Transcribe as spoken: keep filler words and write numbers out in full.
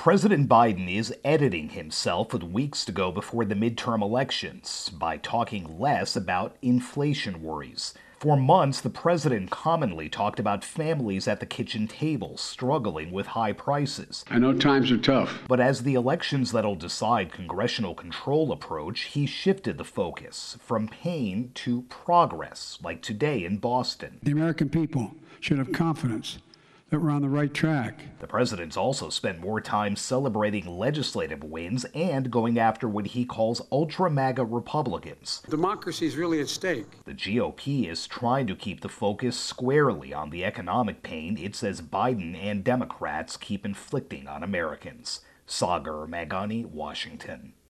President Biden is editing himself with weeks to go before the midterm elections by talking less about inflation worries. For months, the president commonly talked about families at the kitchen table struggling with high prices. I know times are tough. But as the elections that'll decide congressional control approach, he shifted the focus from pain to progress, like today in Boston. The American people should have confidence that we're on the right track. The president's also spent more time celebrating legislative wins and going after what he calls ultra-MAGA Republicans. Democracy is really at stake. The G O P is trying to keep the focus squarely on the economic pain it says Biden and Democrats keep inflicting on Americans. Sagar Meghani, Washington.